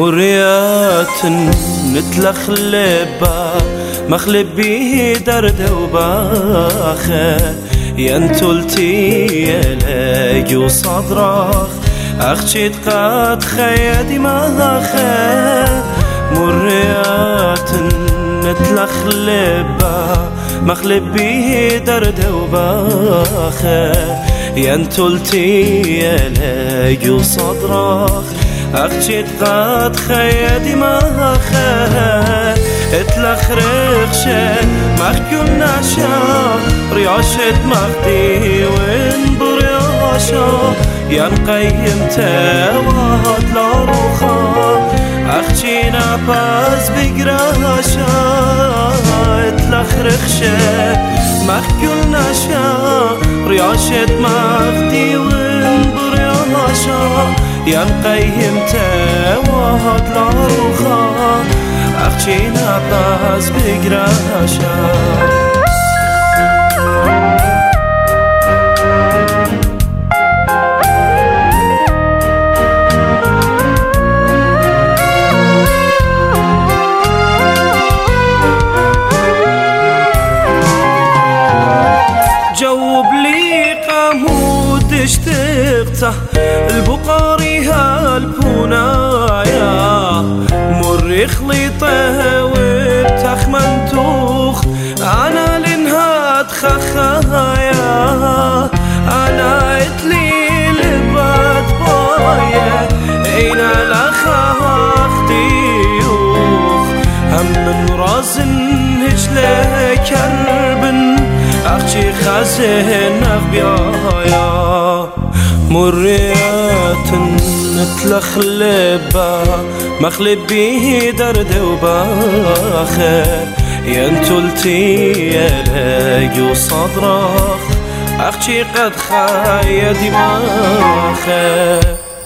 مريات نتلخلبا مخلب بيه درد وباخه ينتلتي يلاقي وصدرخ أخشيت قد خيدي ماخه مريات نتلخلبا مخلب بيه درد وباخه ينتلتي يلاقي وصدرخ أخشيت قد خيدي ماخه اتلخرخشة مخكل نشا رياشة مخدي وانبر ياشا ينقيم تاوات لاروخا أخشينا باز بقراشا اتلخرخشة مخكل نشا رياشة مخدي وانبر ياشا ينقيم تاوات لاروخا أخشينا باز بقراشا جوب لي قامود اشتقته البقاري هالبونايا مر خليطه وبتخ منتوخ انا لنهاد خخايا انا اتلي لبات بايا اين الاخاخ ديوخ هم من رازن هجله كربن أخشي خازن أخبيايا مريات نتلخلبا مخلب بيه درد وباخه ينتلتي يلاقي وصدرخ أخشي قد خايدي ماخه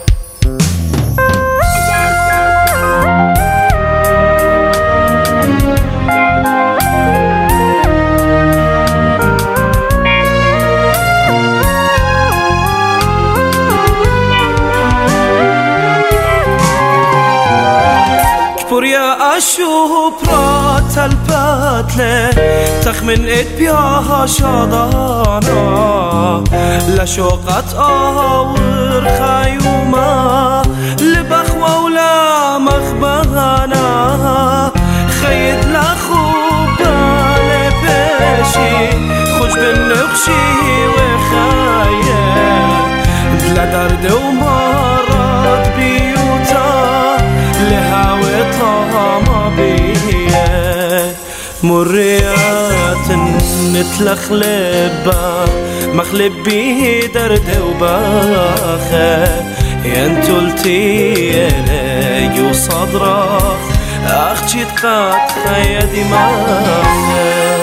يا أشوف برات الباتلة تخمن بياها شاضانا لشوقت آور خيوما لبخوة ولا مخبانا خيد لخوبة لبشي خوش بالنخشي وخايا بلا درد ومرض بيوتا لهاوي طعم بيه مريات نتلخلبا مخلب بيه درد وباخه ينتلتي يلاقي وصدرخ أخشيت قد خيدي ماخه